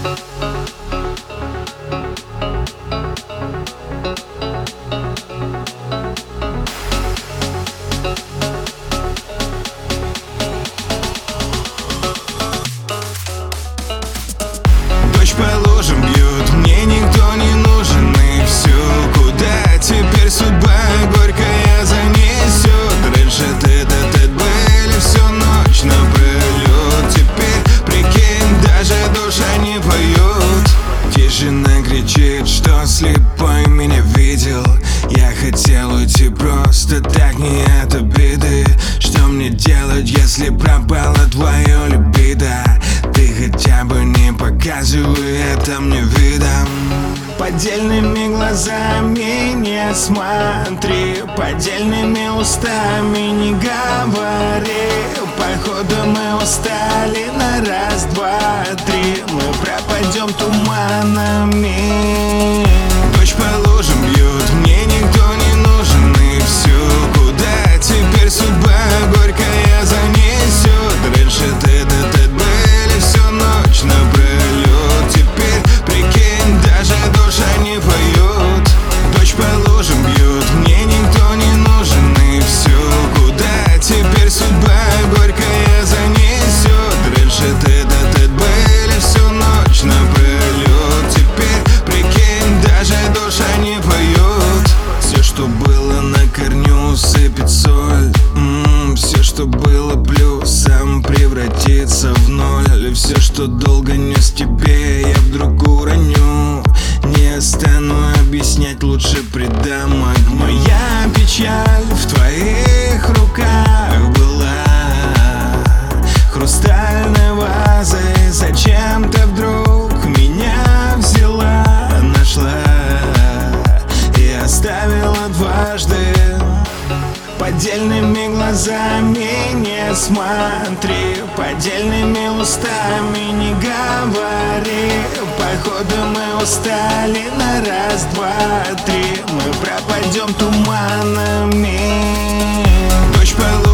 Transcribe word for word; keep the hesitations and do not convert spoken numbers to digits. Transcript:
Дождь по лужам бьет, мне никто не нужен. И все, куда теперь судьба горькая занесет. Раньше тет-а-тет были всю ночь напролет. Теперь, прикинь, даже душа не поет. Тишина кричит, что слепой меня видел. Я хотел уйти просто так, не от обиды. Что мне делать, если пропала твоя либидо? Ты хотя бы не показывай это мне видом. Поддельными глазами не смотри, поддельными устами не говори. Походу мы устали на раз, два, три. Мы пропадем туманами. Дождь по лужам бьет, мне никто не нужен. И все, куда теперь судьба горькая занесет. Раньше тет-а-тет были всю ночь напролет. Теперь, прикинь, даже душа не поет. Дождь по лужам бьет, мне никто не нужен. И все, куда теперь судьба горькая занесет. Раньше тет-а-тет были всю ночь напролет. Теперь, прикинь, даже душа не поет. Все, что было на корню, сыпет соль. М-м, все, что было плюсом, превратится в ноль. И все, что долго нес тебе, я вдруг уроню. Не стану объяснять, лучше предам огню. Моя печаль в твоих руках была хрустальной вазой. Зачем ты вдруг меня взяла, нашла и оставила дважды? Поддельными глазами не смотри, поддельными устами не говори. Походу мы устали на раз, два, три. Мы пропадем туманами. Дождь по